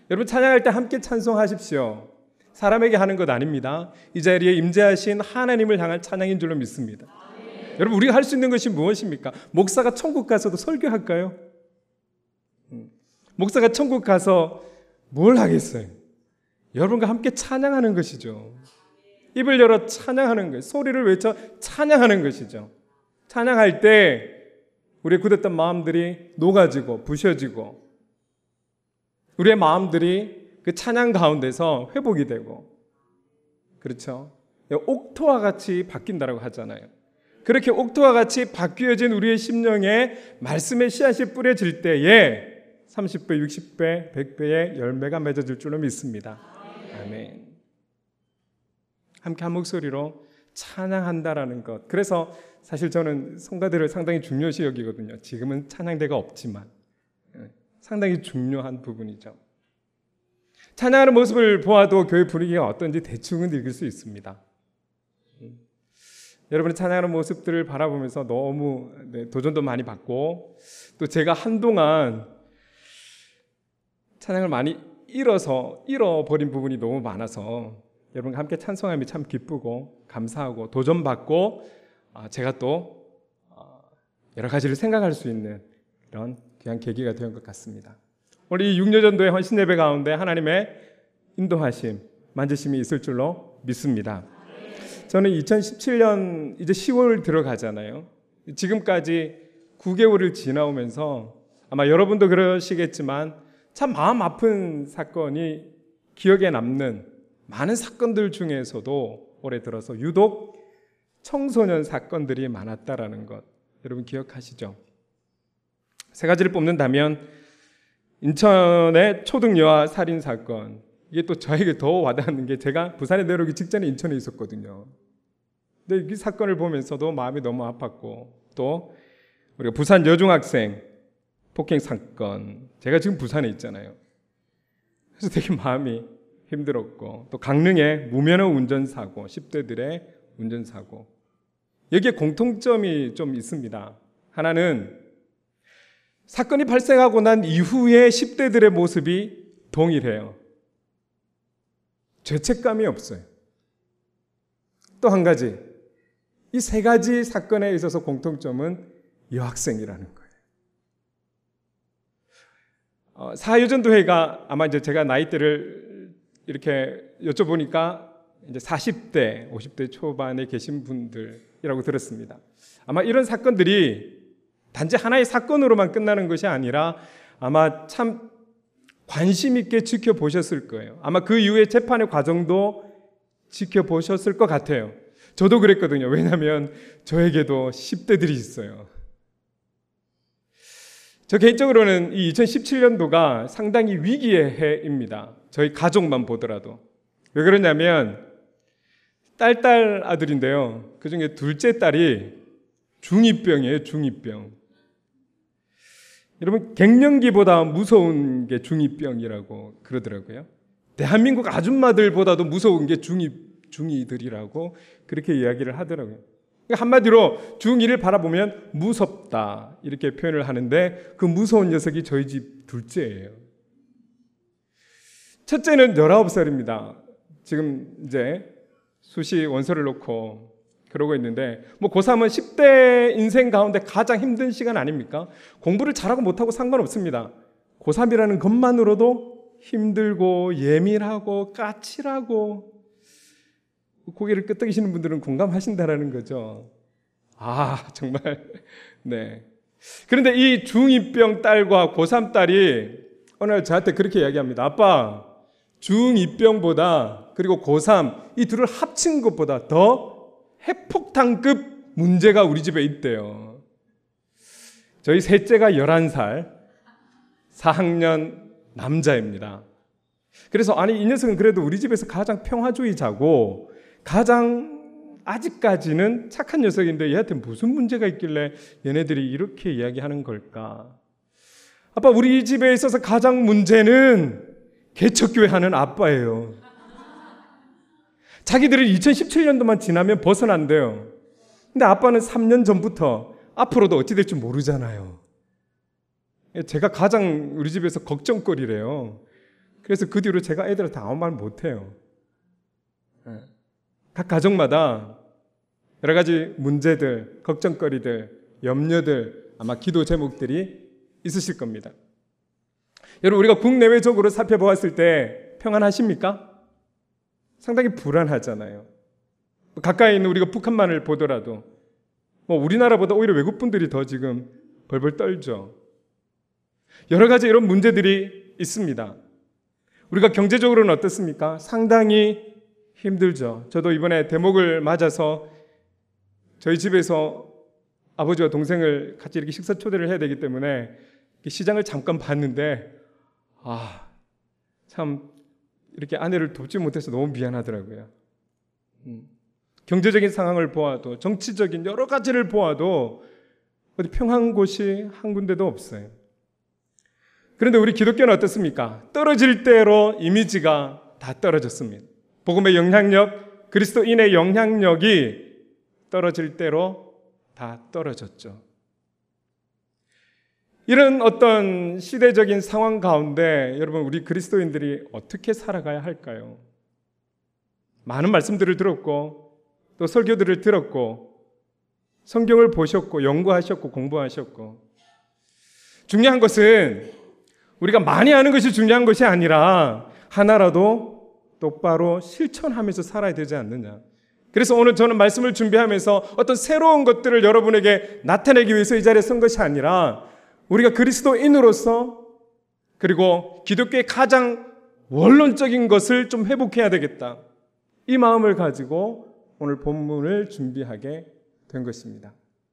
여러분 찬양할 때 함께 찬송하십시오. 사람에게 하는 것 아닙니다. 이 자리에 임재하신 하나님을 향한 찬양인 줄로 믿습니다. 여러분 우리가 할 수 있는 것이 무엇입니까? 목사가 천국 가서도 설교할까요? 목사가 천국 가서 뭘 하겠어요? 여러분과 함께 찬양하는 것이죠. 입을 열어 찬양하는 것, 소리를 외쳐 찬양하는 것이죠. 찬양할 때 우리의 굳었던 마음들이 녹아지고 부셔지고 우리의 마음들이 그 찬양 가운데서 회복이 되고, 그렇죠? 옥토와 같이 바뀐다고 하잖아요. 그렇게 옥토와 같이 바뀌어진 우리의 심령에 말씀의 씨앗이 뿌려질 때에 30배, 60배, 100배의 열매가 맺어질 줄로 믿습니다. 아멘. 함께 한 목소리로 찬양한다라는 것. 그래서 사실 저는 성가대를 상당히 중요시 여기거든요. 지금은 찬양대가 없지만 상당히 중요한 부분이죠. 찬양하는 모습을 보아도 교회 분위기가 어떤지 대충은 읽을 수 있습니다. 여러분의 찬양하는 모습들을 바라보면서 너무 도전도 많이 받고, 또 제가 한동안 찬양을 많이 잃어버린 부분이 너무 많아서 여러분과 함께 찬송함이 참 기쁘고 감사하고 도전받고, 제가 또 여러 가지를 생각할 수 있는 그런 귀한 계기가 된 것 같습니다. 오늘 이 6년 전도의 헌신 예배 가운데 하나님의 인도하심, 만지심이 있을 줄로 믿습니다. 저는 2017년 이제 10월 들어가잖아요. 지금까지 9개월을 지나오면서 아마 여러분도 그러시겠지만 참 마음 아픈 사건이 기억에 남는 많은 사건들 중에서도 올해 들어서 유독 청소년 사건들이 많았다라는 것 여러분 기억하시죠? 세 가지를 뽑는다면 인천의 초등여아 살인 사건, 이게 또 저에게 더 와닿는 게 제가 부산에 내려오기 직전에 인천에 있었거든요. 근데 이 사건을 보면서도 마음이 너무 아팠고, 또 우리가 부산 여중학생 폭행 사건, 제가 지금 부산에 있잖아요. 그래서 되게 마음이 힘들었고, 또 강릉의 무면허 운전사고, 10대들의 운전사고, 여기에 공통점이 좀 있습니다. 하나는 사건이 발생하고 난 이후에 10대들의 모습이 동일해요. 죄책감이 없어요. 또 한 가지, 이 세 가지 사건에 있어서 공통점은 여학생이라는 거예요. 사유전도회가 아마 이제 제가 나이대를 이렇게 여쭤보니까 이제 40대, 50대 초반에 계신 분들이라고 들었습니다. 아마 이런 사건들이 단지 하나의 사건으로만 끝나는 것이 아니라 아마 참 관심 있게 지켜보셨을 거예요. 아마 그 이후에 재판의 과정도 지켜보셨을 것 같아요. 저도 그랬거든요. 왜냐하면 저에게도 10대들이 있어요. 저 개인적으로는 이 2017년도가 상당히 위기의 해입니다. 저희 가족만 보더라도. 왜 그러냐면 딸 아들인데요. 그중에 둘째 딸이 중2병이에요. 중2병. 여러분 갱년기보다 무서운 게 중2병이라고 그러더라고요. 대한민국 아줌마들보다도 무서운 게 중2들이라고 그렇게 이야기를 하더라고요. 한마디로 중2를 바라보면 무섭다 이렇게 표현을 하는데, 그 무서운 녀석이 저희 집 둘째예요. 첫째는 19살입니다. 지금 이제 수시 원서를 놓고 그러고 있는데, 뭐 고3은 10대 인생 가운데 가장 힘든 시간 아닙니까? 공부를 잘하고 못하고 상관없습니다. 고3이라는 것만으로도 힘들고 예민하고 까칠하고, 고개를 끄덕이시는 분들은 공감하신다라는 거죠. 정말 네. 그런데 이 중2병 딸과 고3 딸이 어느 날 저한테 그렇게 이야기합니다. 아빠, 중2병보다 그리고 고3 이 둘을 합친 것보다 더 핵폭탄급 문제가 우리 집에 있대요. 저희 셋째가 11살 4학년 남자입니다. 그래서 이 녀석은 그래도 우리 집에서 가장 평화주의자고 가장 아직까지는 착한 녀석인데 얘한테 무슨 문제가 있길래 얘네들이 이렇게 이야기하는 걸까? 아빠, 우리 집에 있어서 가장 문제는 개척교회 하는 아빠예요. 자기들은 2017년도만 지나면 벗어난대요. 근데 아빠는 3년 전부터 앞으로도 어찌 될지 모르잖아요. 제가 가장 우리 집에서 걱정거리래요. 그래서 그 뒤로 제가 애들한테 아무 말 못해요. 각 가정마다 여러 가지 문제들, 걱정거리들, 염려들, 아마 기도 제목들이 있으실 겁니다. 여러분, 우리가 국내외적으로 살펴보았을 때 평안하십니까? 상당히 불안하잖아요. 가까이 있는 우리가 북한만을 보더라도 우리나라보다 오히려 외국분들이 더 지금 벌벌 떨죠. 여러 가지 이런 문제들이 있습니다. 우리가 경제적으로는 어떻습니까? 상당히 힘들죠. 저도 이번에 대목을 맞아서 저희 집에서 아버지와 동생을 같이 이렇게 식사 초대를 해야 되기 때문에 시장을 잠깐 봤는데 참 이렇게 아내를 돕지 못해서 너무 미안하더라고요. 경제적인 상황을 보아도, 정치적인 여러 가지를 보아도 어디 평안한 곳이 한 군데도 없어요. 그런데 우리 기독교는 어떻습니까? 떨어질 대로 이미지가 다 떨어졌습니다. 복음의 영향력, 그리스도인의 영향력이 떨어질 대로 다 떨어졌죠. 이런 어떤 시대적인 상황 가운데 여러분, 우리 그리스도인들이 어떻게 살아가야 할까요? 많은 말씀들을 들었고 또 설교들을 들었고 성경을 보셨고 연구하셨고 공부하셨고, 중요한 것은 우리가 많이 아는 것이 중요한 것이 아니라 하나라도 똑바로 실천하면서 살아야 되지 않느냐. 그래서 오늘 저는 말씀을 준비하면서 어떤 새로운 것들을 여러분에게 나타내기 위해서 이 자리에 선 것이 아니라 우리가 그리스도인으로서 그리고 기독교의 가장 원론적인 것을 좀 회복해야 되겠다, 이 마음을 가지고 오늘 본문을 준비하게 된 것입니다.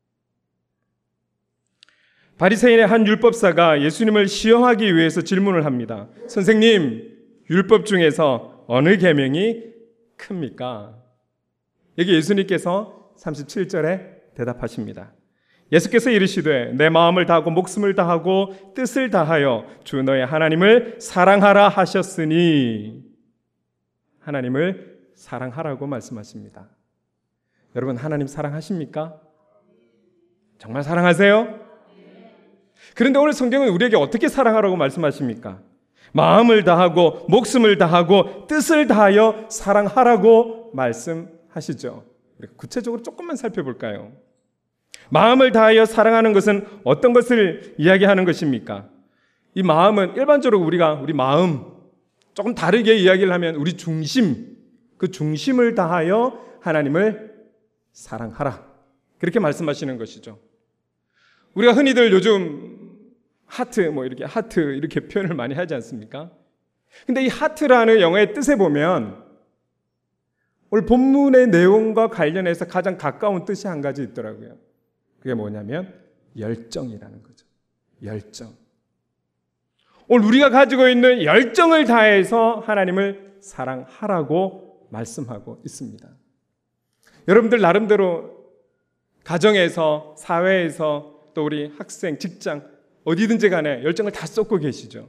바리새인의 한 율법사가 예수님을 시험하기 위해서 질문을 합니다. 선생님, 율법 중에서 어느 계명이 큽니까? 여기 예수님께서 37절에 대답하십니다. 예수께서 이르시되 내 마음을 다하고 목숨을 다하고 뜻을 다하여 주 너의 하나님을 사랑하라 하셨으니, 하나님을 사랑하라고 말씀하십니다. 여러분, 하나님 사랑하십니까? 정말 사랑하세요? 그런데 오늘 성경은 우리에게 어떻게 사랑하라고 말씀하십니까? 마음을 다하고 목숨을 다하고 뜻을 다하여 사랑하라고 말씀하시죠. 구체적으로 조금만 살펴볼까요? 마음을 다하여 사랑하는 것은 어떤 것을 이야기하는 것입니까? 이 마음은 일반적으로 우리 마음 조금 다르게 이야기를 하면 우리 중심, 그 중심을 다하여 하나님을 사랑하라, 그렇게 말씀하시는 것이죠. 우리가 흔히들 요즘 하트 이렇게 표현을 많이 하지 않습니까? 근데 이 하트라는 영어의 뜻에 보면 오늘 본문의 내용과 관련해서 가장 가까운 뜻이 한 가지 있더라고요. 그게 뭐냐면 열정이라는 거죠. 열정. 오늘 우리가 가지고 있는 열정을 다해서 하나님을 사랑하라고 말씀하고 있습니다. 여러분들 나름대로 가정에서, 사회에서, 또 우리 학생, 직장, 어디든지 간에 열정을 다 쏟고 계시죠.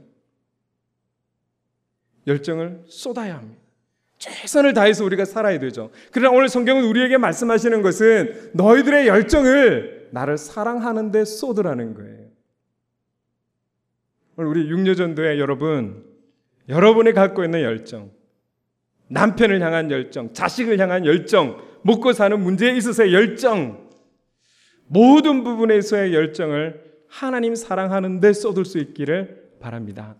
열정을 쏟아야 합니다. 최선을 다해서 우리가 살아야 되죠. 그러나 오늘 성경은 우리에게 말씀하시는 것은 너희들의 열정을 나를 사랑하는 데 쏟으라는 거예요. 오늘 우리 육려전도회 여러분이 갖고 있는 열정, 남편을 향한 열정, 자식을 향한 열정, 먹고 사는 문제에 있어서의 열정, 모든 부분에서의 열정을 하나님 사랑하는 데 쏟을 수 있기를 바랍니다.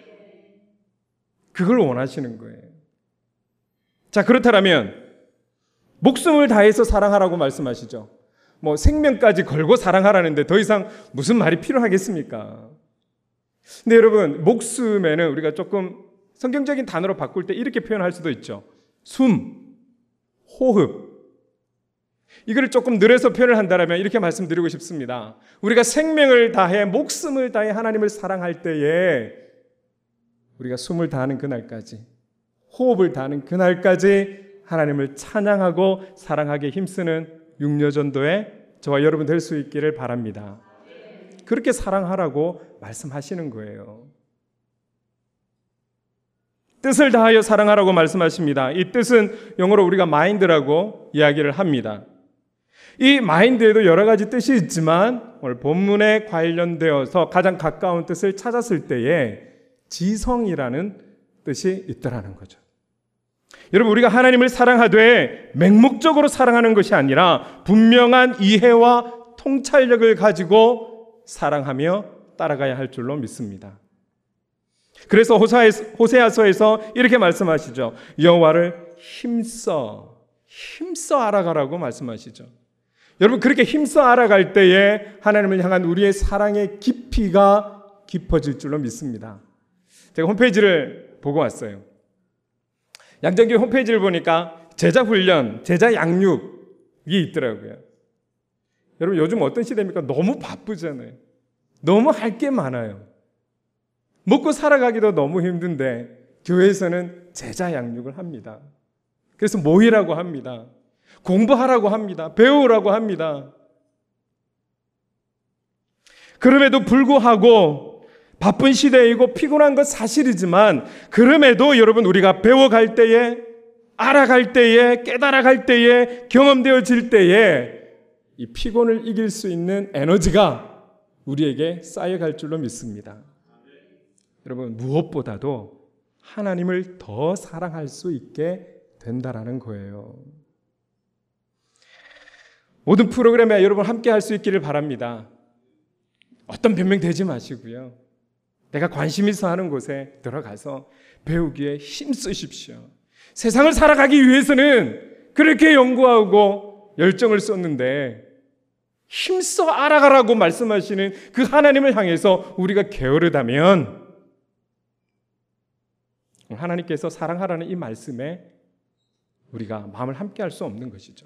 그걸 원하시는 거예요. 자, 그렇다면 목숨을 다해서 사랑하라고 말씀하시죠. 생명까지 걸고 사랑하라는데 더 이상 무슨 말이 필요하겠습니까? 근데 여러분, 목숨에는 우리가 조금 성경적인 단어로 바꿀 때 이렇게 표현할 수도 있죠. 숨, 호흡. 이걸 조금 늘려서 표현을 한다면 이렇게 말씀드리고 싶습니다. 우리가 생명을 다해, 목숨을 다해 하나님을 사랑할 때에 우리가 숨을 다하는 그날까지, 호흡을 다하는 그날까지 하나님을 찬양하고 사랑하게 힘쓰는 육려전도에 저와 여러분 될 수 있기를 바랍니다. 그렇게 사랑하라고 말씀하시는 거예요. 뜻을 다하여 사랑하라고 말씀하십니다. 이 뜻은 영어로 우리가 마인드라고 이야기를 합니다. 이 마인드에도 여러 가지 뜻이 있지만 오늘 본문에 관련되어서 가장 가까운 뜻을 찾았을 때에 지성이라는 뜻이 있더라는 거죠. 여러분, 우리가 하나님을 사랑하되 맹목적으로 사랑하는 것이 아니라 분명한 이해와 통찰력을 가지고 사랑하며 따라가야 할 줄로 믿습니다. 그래서 호세아서에서 이렇게 말씀하시죠. 여호와를 힘써 알아가라고 말씀하시죠. 여러분, 그렇게 힘써 알아갈 때에 하나님을 향한 우리의 사랑의 깊이가 깊어질 줄로 믿습니다. 제가 홈페이지를 보고 왔어요. 양정교회 홈페이지를 보니까 제자 훈련, 제자 양육이 있더라고요. 여러분, 요즘 어떤 시대입니까? 너무 바쁘잖아요. 너무 할 게 많아요. 먹고 살아가기도 너무 힘든데 교회에서는 제자 양육을 합니다. 그래서 모이라고 합니다. 공부하라고 합니다. 배우라고 합니다. 그럼에도 불구하고 바쁜 시대이고 피곤한 건 사실이지만, 그럼에도 여러분, 우리가 배워갈 때에, 알아갈 때에, 깨달아갈 때에, 경험되어질 때에 이 피곤을 이길 수 있는 에너지가 우리에게 쌓여갈 줄로 믿습니다. 여러분, 무엇보다도 하나님을 더 사랑할 수 있게 된다라는 거예요. 모든 프로그램에 여러분 함께 할 수 있기를 바랍니다. 어떤 변명 되지 마시고요. 내가 관심 있어 하는 곳에 들어가서 배우기에 힘쓰십시오. 세상을 살아가기 위해서는 그렇게 연구하고 열정을 쏟는데 힘써 알아가라고 말씀하시는 그 하나님을 향해서 우리가 게으르다면 하나님께서 사랑하라는 이 말씀에 우리가 마음을 함께 할 수 없는 것이죠.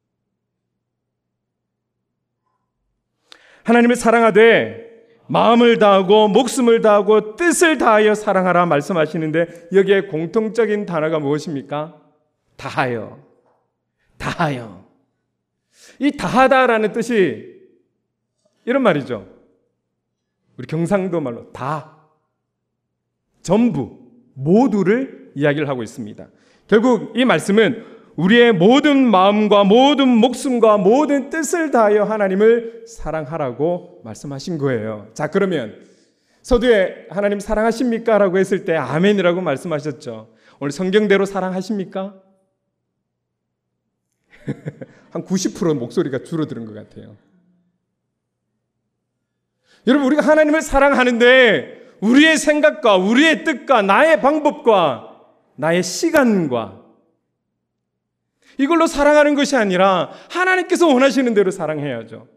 하나님을 사랑하되 마음을 다하고 목숨을 다하고 뜻을 다하여 사랑하라 말씀하시는데, 여기에 공통적인 단어가 무엇입니까? 다하여. 이 다하다라는 뜻이 이런 말이죠. 우리 경상도 말로 다, 전부, 모두를 이야기를 하고 있습니다. 결국 이 말씀은 우리의 모든 마음과 모든 목숨과 모든 뜻을 다하여 하나님을 사랑하라고 말씀하신 거예요. 자, 그러면 서두에 하나님 사랑하십니까? 라고 했을 때 아멘이라고 말씀하셨죠. 오늘 성경대로 사랑하십니까? 한 90% 목소리가 줄어드는 것 같아요. 여러분, 우리가 하나님을 사랑하는데 우리의 생각과 우리의 뜻과 나의 방법과 나의 시간과 이걸로 사랑하는 것이 아니라 하나님께서 원하시는 대로 사랑해야죠.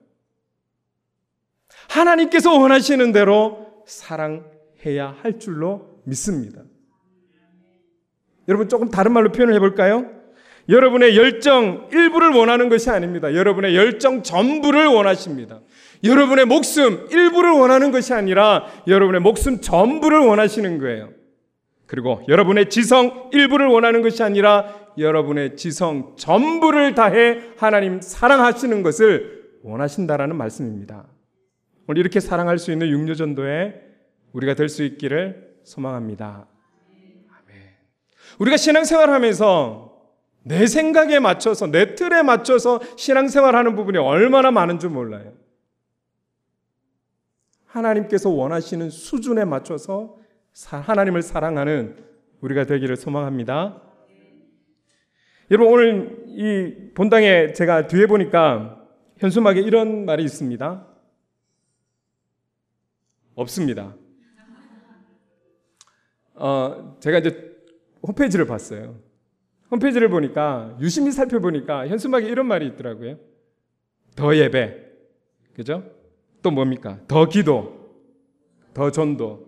하나님께서 원하시는 대로 사랑해야 할 줄로 믿습니다. 여러분, 조금 다른 말로 표현을 해볼까요? 여러분의 열정 일부를 원하는 것이 아닙니다. 여러분의 열정 전부를 원하십니다. 여러분의 목숨 일부를 원하는 것이 아니라 여러분의 목숨 전부를 원하시는 거예요. 그리고 여러분의 지성 일부를 원하는 것이 아니라 여러분의 지성 전부를 다해 하나님 사랑하시는 것을 원하신다라는 말씀입니다. 오늘 이렇게 사랑할 수 있는 육류전도에 우리가 될 수 있기를 소망합니다. 아멘. 우리가 신앙생활하면서 내 생각에 맞춰서, 내 틀에 맞춰서 신앙생활하는 부분이 얼마나 많은 줄 몰라요. 하나님께서 원하시는 수준에 맞춰서 하나님을 사랑하는 우리가 되기를 소망합니다. 여러분, 오늘 이 본당에 제가 뒤에 보니까 현수막에 이런 말이 있습니다. 없습니다. 제가 이제 홈페이지를 봤어요. 홈페이지를 보니까 유심히 살펴보니까 현수막에 이런 말이 있더라고요. 더 예배, 그죠? 또 뭡니까? 더 기도, 더 전도.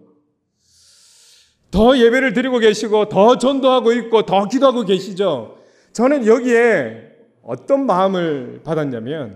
더 예배를 드리고 계시고 더 전도하고 있고 더 기도하고 계시죠. 저는 여기에 어떤 마음을 받았냐면,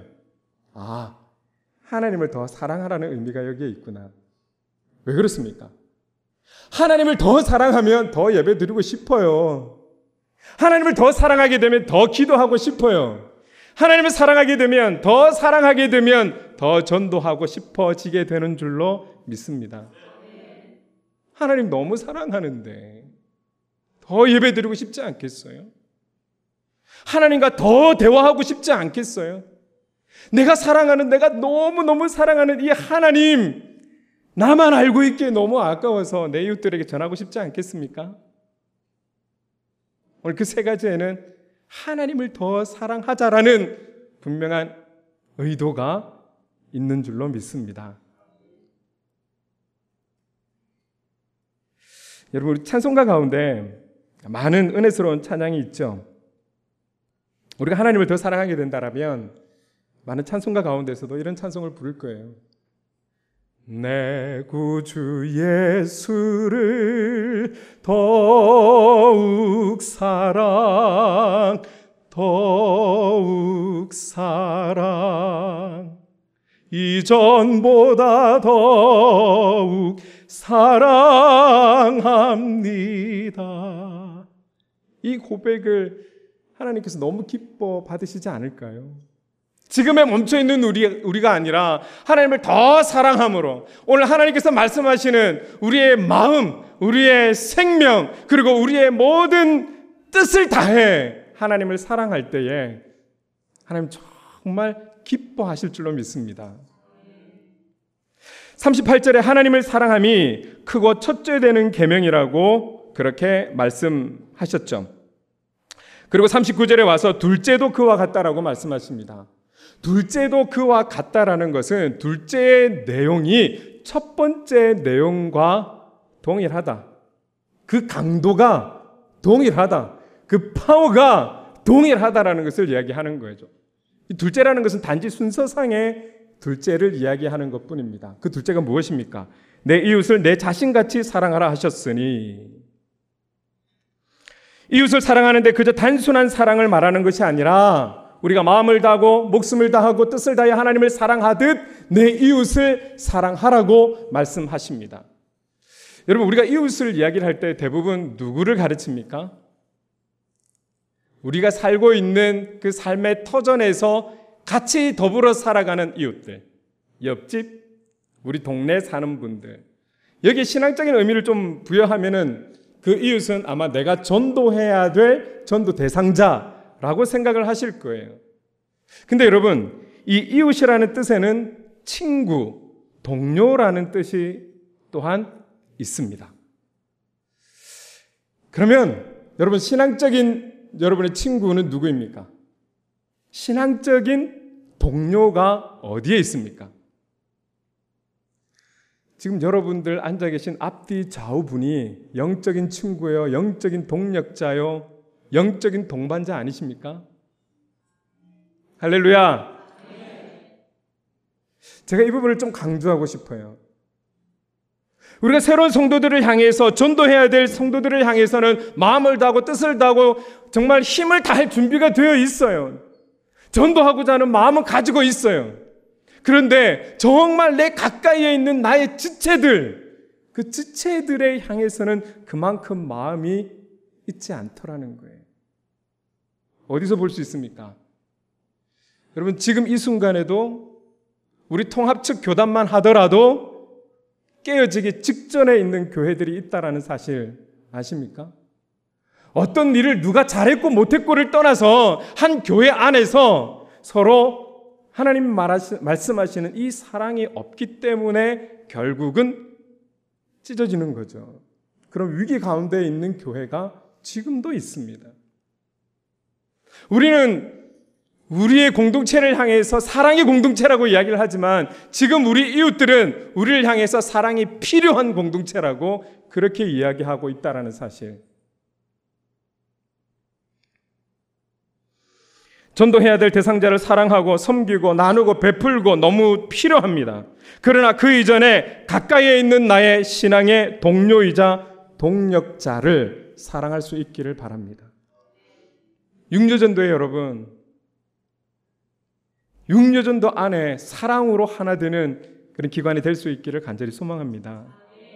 하나님을 더 사랑하라는 의미가 여기에 있구나. 왜 그렇습니까? 하나님을 더 사랑하면 더 예배 드리고 싶어요. 하나님을 더 사랑하게 되면 더 기도하고 싶어요. 하나님을 사랑하게 되면 더 전도하고 싶어지게 되는 줄로 믿습니다. 하나님 너무 사랑하는데 더 예배 드리고 싶지 않겠어요? 하나님과 더 대화하고 싶지 않겠어요? 내가 너무너무 사랑하는 이 하나님, 나만 알고 있기에 너무 아까워서 내 이웃들에게 전하고 싶지 않겠습니까? 오늘 그 세 가지에는 하나님을 더 사랑하자라는 분명한 의도가 있는 줄로 믿습니다. 여러분, 우리 찬송가 가운데 많은 은혜스러운 찬양이 있죠. 우리가 하나님을 더 사랑하게 된다면 많은 찬송가 가운데서도 이런 찬송을 부를 거예요. 내 구주 예수를 더욱 사랑 이전보다 더욱 사랑합니다. 이 고백을 하나님께서 너무 기뻐 받으시지 않을까요? 지금에 멈춰있는 우리가 아니라 하나님을 더 사랑함으로 오늘 하나님께서 말씀하시는 우리의 마음, 우리의 생명, 그리고 우리의 모든 뜻을 다해 하나님을 사랑할 때에 하나님 정말 기뻐하실 줄로 믿습니다. 38절에 하나님을 사랑함이 크고 첫째 되는 계명이라고 그렇게 말씀하셨죠. 그리고 39절에 와서 둘째도 그와 같다라고 말씀하십니다. 둘째도 그와 같다라는 것은 둘째의 내용이 첫 번째 내용과 동일하다. 그 강도가 동일하다. 그 파워가 동일하다라는 것을 이야기하는 거죠. 이 둘째라는 것은 단지 순서상의 둘째를 이야기하는 것뿐입니다. 그 둘째가 무엇입니까? 내 이웃을 내 자신같이 사랑하라 하셨으니, 이웃을 사랑하는데 그저 단순한 사랑을 말하는 것이 아니라 우리가 마음을 다하고 목숨을 다하고 뜻을 다해 하나님을 사랑하듯 내 이웃을 사랑하라고 말씀하십니다. 여러분, 우리가 이웃을 이야기를 할 때 대부분 누구를 가르칩니까? 우리가 살고 있는 그 삶의 터전에서 같이 더불어 살아가는 이웃들, 옆집, 우리 동네에 사는 분들, 여기에 신앙적인 의미를 좀 부여하면은 그 이웃은 아마 내가 전도해야 될 전도 대상자라고 생각을 하실 거예요. 근데 여러분, 이 이웃이라는 뜻에는 친구, 동료라는 뜻이 또한 있습니다. 그러면 여러분, 신앙적인 여러분의 친구는 누구입니까? 신앙적인 동료가 어디에 있습니까? 지금 여러분들 앉아 계신 앞뒤 좌우분이 영적인 친구요, 영적인 동력자요, 영적인 동반자 아니십니까? 할렐루야! 제가 이 부분을 좀 강조하고 싶어요. 우리가 새로운 성도들을 향해서, 전도해야 될 성도들을 향해서는 마음을 다하고 뜻을 다하고 정말 힘을 다할 준비가 되어 있어요. 전도하고자 하는 마음은 가지고 있어요. 그런데 정말 내 가까이에 있는 나의 지체들, 그 지체들에 향해서는 그만큼 마음이 있지 않더라는 거예요. 어디서 볼 수 있습니까? 여러분, 지금 이 순간에도 우리 통합 측 교단만 하더라도 깨어지기 직전에 있는 교회들이 있다는 사실 아십니까? 어떤 일을 누가 잘했고 못했고를 떠나서 한 교회 안에서 서로 하나님 말씀하시는 이 사랑이 없기 때문에 결국은 찢어지는 거죠. 그런 위기 가운데 있는 교회가 지금도 있습니다. 우리는 우리의 공동체를 향해서 사랑의 공동체라고 이야기를 하지만 지금 우리 이웃들은 우리를 향해서 사랑이 필요한 공동체라고 그렇게 이야기하고 있다는 사실. 전도해야 될 대상자를 사랑하고 섬기고 나누고 베풀고 너무 필요합니다. 그러나 그 이전에 가까이에 있는 나의 신앙의 동료이자 동력자를 사랑할 수 있기를 바랍니다. 육류전도에 여러분, 육류전도 안에 사랑으로 하나 되는 그런 기관이 될 수 있기를 간절히 소망합니다.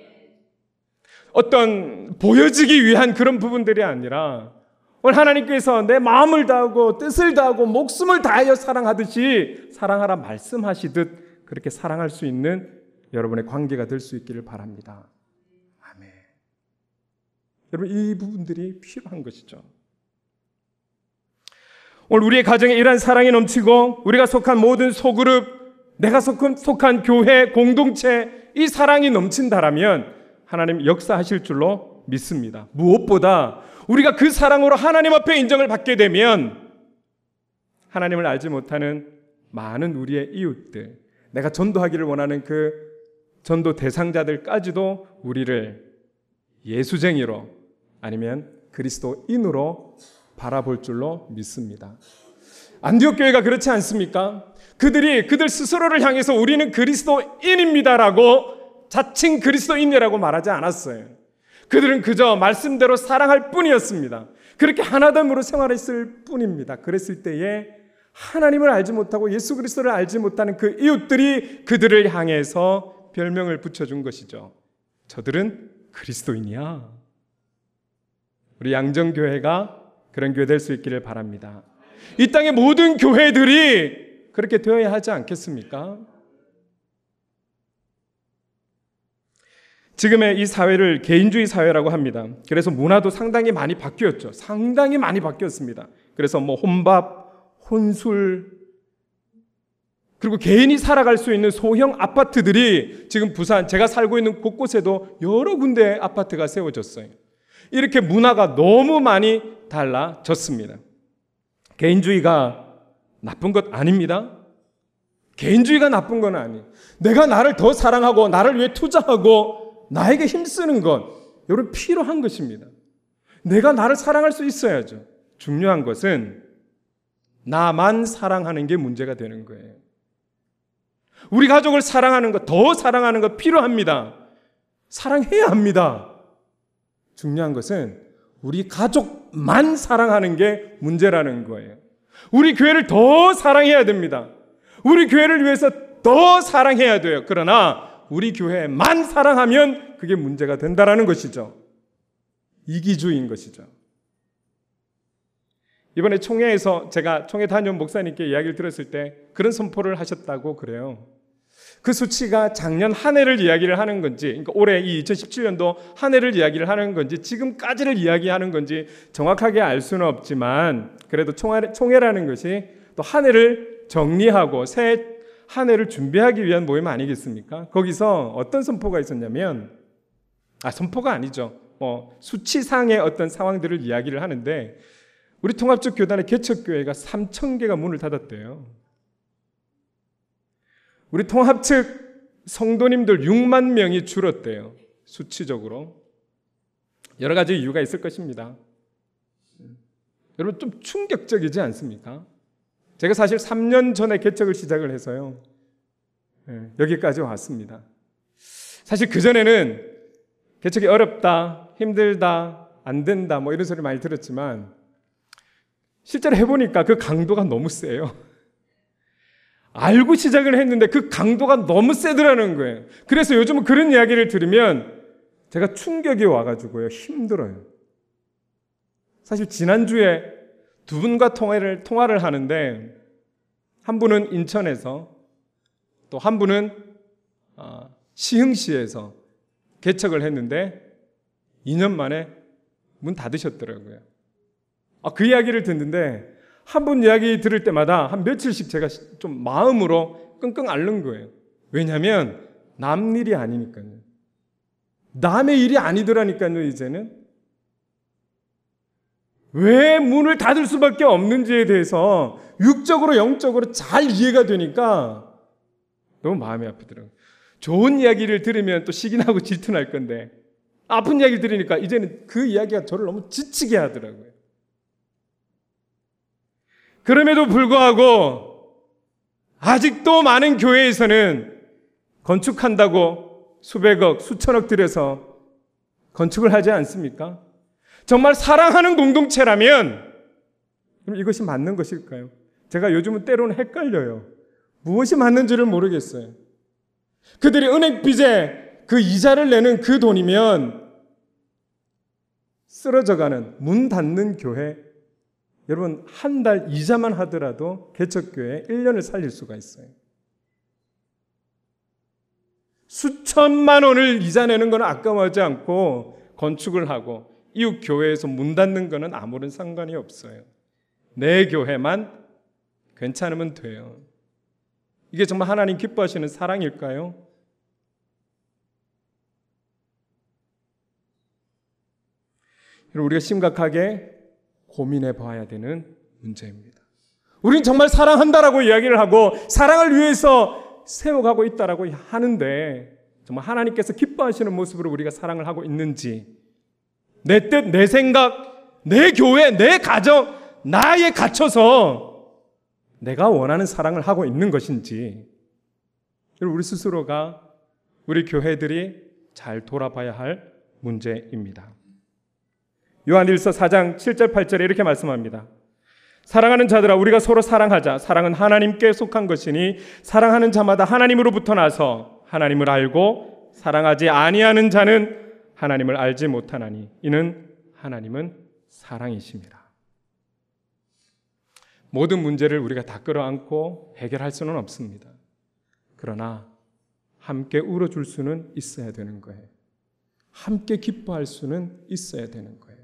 어떤 보여지기 위한 그런 부분들이 아니라 오늘 하나님께서 내 마음을 다하고 뜻을 다하고 목숨을 다하여 사랑하듯이 사랑하라 말씀하시듯 그렇게 사랑할 수 있는 여러분의 관계가 될 수 있기를 바랍니다. 아멘. 여러분, 이 부분들이 필요한 것이죠. 오늘 우리의 가정에 이러한 사랑이 넘치고 우리가 속한 모든 소그룹, 내가 속한 교회, 공동체, 이 사랑이 넘친다라면 하나님 역사하실 줄로 믿습니다. 무엇보다 우리가 그 사랑으로 하나님 앞에 인정을 받게 되면 하나님을 알지 못하는 많은 우리의 이웃들, 내가 전도하기를 원하는 그 전도 대상자들까지도 우리를 예수쟁이로 아니면 그리스도인으로 바라볼 줄로 믿습니다. 안디옥 교회가 그렇지 않습니까? 그들 스스로를 향해서 우리는 그리스도인입니다라고 자칭 그리스도인이라고 말하지 않았어요. 그들은 그저 말씀대로 사랑할 뿐이었습니다. 그렇게 하나됨으로 생활했을 뿐입니다. 그랬을 때에 하나님을 알지 못하고 예수 그리스도를 알지 못하는 그 이웃들이 그들을 향해서 별명을 붙여준 것이죠. 저들은 그리스도인이야. 우리 양정교회가 그런 교회 될 수 있기를 바랍니다. 이 땅의 모든 교회들이 그렇게 되어야 하지 않겠습니까? 지금의 이 사회를 개인주의 사회라고 합니다. 그래서 문화도 상당히 많이 바뀌었죠. 상당히 많이 바뀌었습니다. 그래서 혼밥, 혼술, 그리고 개인이 살아갈 수 있는 소형 아파트들이 지금 부산, 제가 살고 있는 곳곳에도 여러 군데 아파트가 세워졌어요. 이렇게 문화가 너무 많이 달라졌습니다. 개인주의가 나쁜 것 아닙니다. 개인주의가 나쁜 건 아니에요. 내가 나를 더 사랑하고 나를 위해 투자하고 나에게 힘쓰는 것, 여러분 필요한 것입니다. 내가 나를 사랑할 수 있어야죠. 중요한 것은 나만 사랑하는 게 문제가 되는 거예요. 우리 가족을 사랑하는 것, 더 사랑하는 것 필요합니다. 사랑해야 합니다. 중요한 것은 우리 가족만 사랑하는 게 문제라는 거예요. 우리 교회를 더 사랑해야 됩니다. 우리 교회를 위해서 더 사랑해야 돼요. 그러나 우리 교회만 사랑하면 그게 문제가 된다라는 것이죠. 이기주의인 것이죠. 이번에 총회에서 제가 총회 다녀온 목사님께 이야기를 들었을 때 그런 선포를 하셨다고 그래요. 그 수치가 작년 한 해를 이야기를 하는 건지, 그러니까 올해 이 2017년도 한 해를 이야기를 하는 건지, 지금까지를 이야기하는 건지 정확하게 알 수는 없지만 그래도 총회라는 것이 또 한 해를 정리하고 새 한 해를 준비하기 위한 모임 아니겠습니까? 거기서 어떤 선포가 있었냐면, 선포가 아니죠. 수치상의 어떤 상황들을 이야기를 하는데 우리 통합적 교단의 개척교회가 3,000개가 문을 닫았대요. 우리 통합 측 성도님들 6만 명이 줄었대요. 수치적으로. 여러 가지 이유가 있을 것입니다. 여러분 좀 충격적이지 않습니까? 제가 사실 3년 전에 개척을 시작을 해서요. 여기까지 왔습니다. 사실 그전에는 개척이 어렵다, 힘들다, 안 된다 이런 소리 많이 들었지만 실제로 해보니까 그 강도가 너무 세요. 알고 시작을 했는데 그 강도가 너무 세더라는 거예요. 그래서 요즘은 그런 이야기를 들으면 제가 충격이 와가지고요. 힘들어요. 사실 지난주에 두 분과 통화를 하는데 한 분은 인천에서 또 한 분은 시흥시에서 개척을 했는데 2년 만에 문 닫으셨더라고요. 그 이야기를 듣는데 한 분 이야기 들을 때마다 한 며칠씩 제가 좀 마음으로 끙끙 앓는 거예요. 왜냐하면 남 일이 아니니까요. 남의 일이 아니더라니까요. 이제는 왜 문을 닫을 수밖에 없는지에 대해서 육적으로 영적으로 잘 이해가 되니까 너무 마음이 아프더라고요. 좋은 이야기를 들으면 또 시기 나고 질투날 건데 아픈 이야기를 들으니까 이제는 그 이야기가 저를 너무 지치게 하더라고요. 그럼에도 불구하고 아직도 많은 교회에서는 건축한다고 수백억, 수천억 들여서 건축을 하지 않습니까? 정말 사랑하는 공동체라면 그럼 이것이 맞는 것일까요? 제가 요즘은 때로는 헷갈려요. 무엇이 맞는지를 모르겠어요. 그들이 은행빚에 그 이자를 내는 그 돈이면 쓰러져가는 문 닫는 교회, 여러분 한 달 이자만 하더라도 개척교회 1년을 살릴 수가 있어요. 수천만 원을 이자 내는 건 아까워하지 않고 건축을 하고 이웃 교회에서 문 닫는 거는 아무런 상관이 없어요. 내 교회만 괜찮으면 돼요. 이게 정말 하나님 기뻐하시는 사랑일까요? 우리가 심각하게 고민해 봐야 되는 문제입니다. 우린 정말 사랑한다라고 이야기를 하고 사랑을 위해서 세워가고 있다라고 하는데 정말 하나님께서 기뻐하시는 모습으로 우리가 사랑을 하고 있는지, 내 뜻, 내 생각, 내 교회, 내 가정, 나에 갇혀서 내가 원하는 사랑을 하고 있는 것인지, 우리 스스로가, 우리 교회들이 잘 돌아봐야 할 문제입니다. 요한일서 4장 7절 8절에 이렇게 말씀합니다. 사랑하는 자들아, 우리가 서로 사랑하자. 사랑은 하나님께 속한 것이니 사랑하는 자마다 하나님으로부터 나서 하나님을 알고, 사랑하지 아니하는 자는 하나님을 알지 못하나니 이는 하나님은 사랑이십니다. 모든 문제를 우리가 다 끌어안고 해결할 수는 없습니다. 그러나 함께 울어줄 수는 있어야 되는 거예요. 함께 기뻐할 수는 있어야 되는 거예요.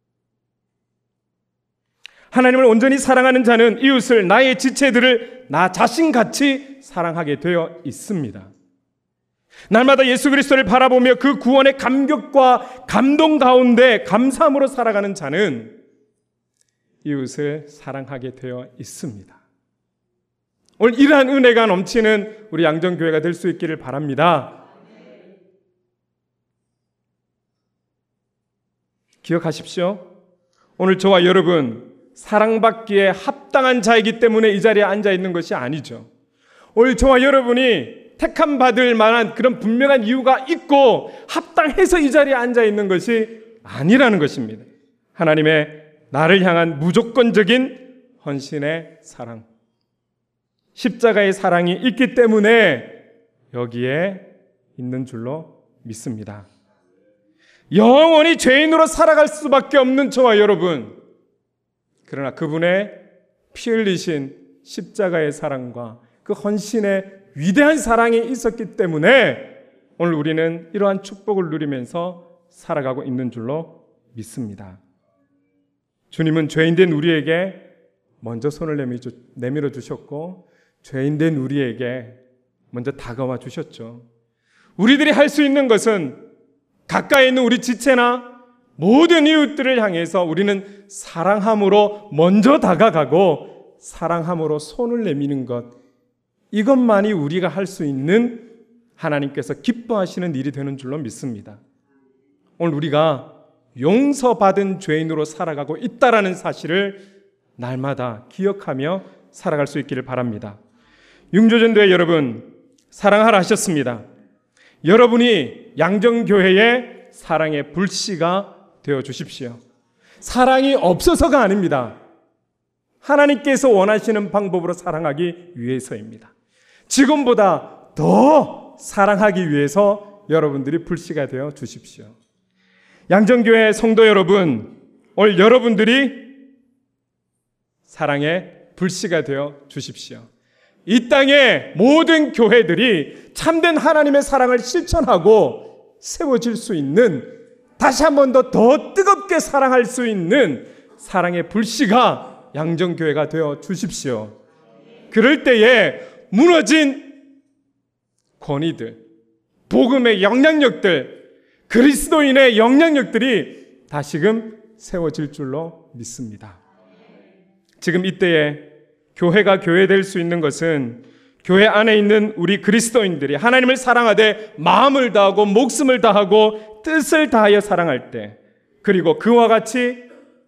하나님을 온전히 사랑하는 자는 이웃을, 나의 지체들을 나 자신같이 사랑하게 되어 있습니다. 날마다 예수 그리스도를 바라보며 그 구원의 감격과 감동 가운데 감사함으로 살아가는 자는 이웃을 사랑하게 되어 있습니다. 오늘 이러한 은혜가 넘치는 우리 양정교회가 될 수 있기를 바랍니다. 기억하십시오. 오늘 저와 여러분 사랑받기에 합당한 자이기 때문에 이 자리에 앉아 있는 것이 아니죠. 오늘 저와 여러분이 택함 받을 만한 그런 분명한 이유가 있고 합당해서 이 자리에 앉아 있는 것이 아니라는 것입니다. 하나님의 나를 향한 무조건적인 헌신의 사랑, 십자가의 사랑이 있기 때문에 여기에 있는 줄로 믿습니다. 영원히 죄인으로 살아갈 수밖에 없는 저와 여러분, 그러나 그분의 피 흘리신 십자가의 사랑과 그 헌신의 위대한 사랑이 있었기 때문에 오늘 우리는 이러한 축복을 누리면서 살아가고 있는 줄로 믿습니다. 주님은 죄인된 우리에게 먼저 손을 내밀어 주셨고 죄인된 우리에게 먼저 다가와 주셨죠. 우리들이 할 수 있는 것은 가까이 있는 우리 지체나 모든 이웃들을 향해서 우리는 사랑함으로 먼저 다가가고 사랑함으로 손을 내미는 것, 이것만이 우리가 할 수 있는 하나님께서 기뻐하시는 일이 되는 줄로 믿습니다. 오늘 우리가 용서받은 죄인으로 살아가고 있다라는 사실을 날마다 기억하며 살아갈 수 있기를 바랍니다. 융조전도회 여러분, 사랑하라 하셨습니다. 여러분이 양정교회의 사랑의 불씨가 되어 주십시오. 사랑이 없어서가 아닙니다. 하나님께서 원하시는 방법으로 사랑하기 위해서입니다. 지금보다 더 사랑하기 위해서 여러분들이 불씨가 되어 주십시오. 양정교회 성도 여러분, 오늘 여러분들이 사랑의 불씨가 되어 주십시오. 이 땅의 모든 교회들이 참된 하나님의 사랑을 실천하고 세워질 수 있는, 다시 한 번 더 뜨겁게 사랑할 수 있는 사랑의 불씨가 양정교회가 되어 주십시오. 그럴 때에 무너진 권위들, 복음의 영향력들, 그리스도인의 영향력들이 다시금 세워질 줄로 믿습니다. 지금 이때에 교회가 교회될 수 있는 것은 교회 안에 있는 우리 그리스도인들이 하나님을 사랑하되 마음을 다하고 목숨을 다하고 뜻을 다하여 사랑할 때, 그리고 그와 같이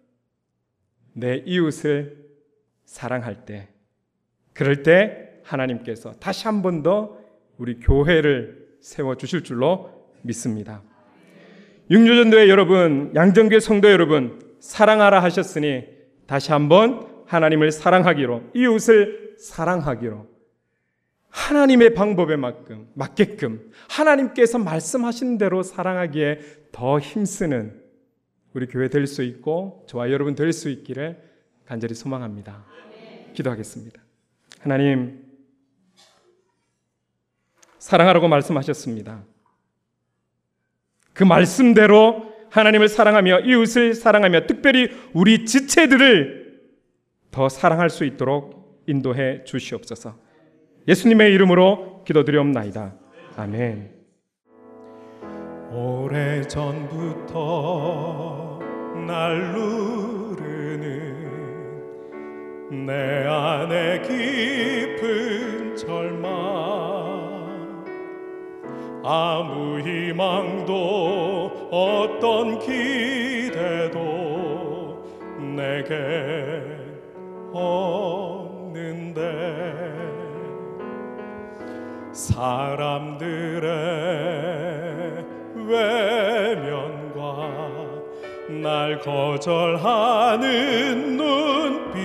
내 이웃을 사랑할 때, 그럴 때 하나님께서 다시 한 번 더 우리 교회를 세워주실 줄로 믿습니다. 융조전도회 여러분, 양정교회 성도 여러분, 사랑하라 하셨으니 다시 한번 하나님을 사랑하기로, 이웃을 사랑하기로, 하나님의 방법에 맞게끔 하나님께서 말씀하신 대로 사랑하기에 더 힘쓰는 우리 교회 될 수 있고 저와 여러분 될 수 있기를 간절히 소망합니다. 기도하겠습니다. 하나님, 사랑하라고 말씀하셨습니다. 그 말씀대로 하나님을 사랑하며 이웃을 사랑하며 특별히 우리 지체들을 더 사랑할 수 있도록 인도해 주시옵소서. 예수님의 이름으로 기도드리옵나이다. 아멘. 오래전부터 날 누르는 내 안에 깊은 절망, 아무 희망도 어떤 기대도 내게 없는데, 사람들의 외면과 날 거절하는 눈빛,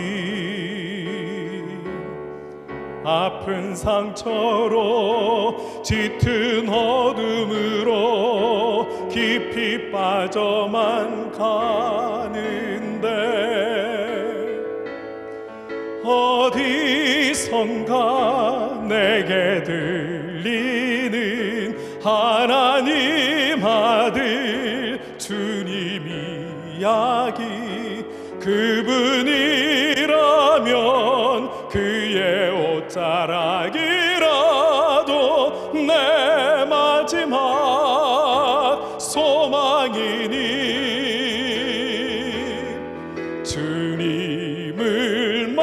아픈 상처로 짙은 어둠으로 깊이 빠져만 가는데, 어디선가 내게 들리는 하나님 아들 주님 이야기, 그분이라면 그의 옷자락이라도 내 마지막 소망이니, 주님을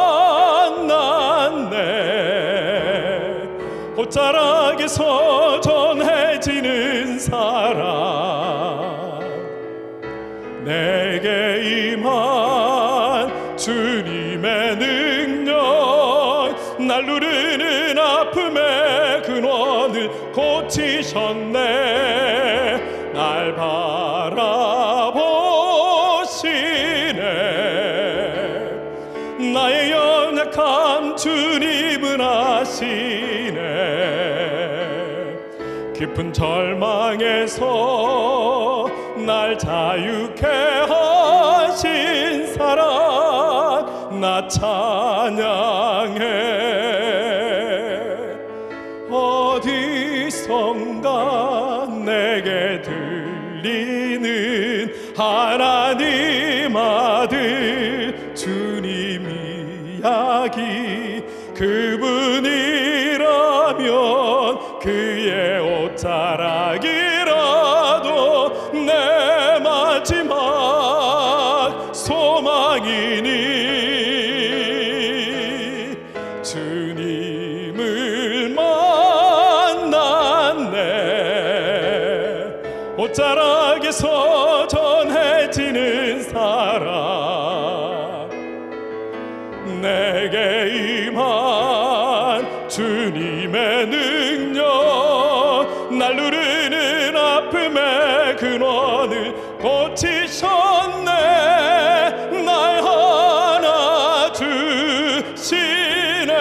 만났네. 옷자락에서 전해지는 사랑, 내게 임한 주님의 능력, 날 누르는 아픔의 근원을 고치셨네. 날 바라보시네. 나의 연약함 주님은 아시네. 깊은 절망에서 날 자유케 하신 사랑, 나 찬양해. 어디선가 내게 들리는 하나님 아들 주님 이야기, 그분이라면 그의 옷자락이라도 내 마지막 소망이니, 주님을 만났네. 옷자락에서 전해지는 사랑, 내게 임한 주님의 능력, 날 누르는 아픔의 근원을 고치셨네. 날 하나 주시네.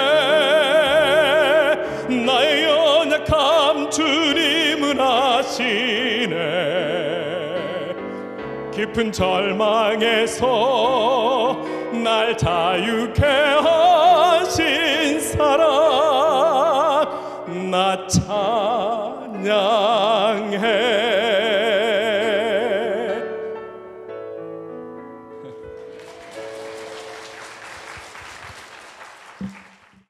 나의 연약함 주님은 아시네. 깊은 절망에서 날 자유케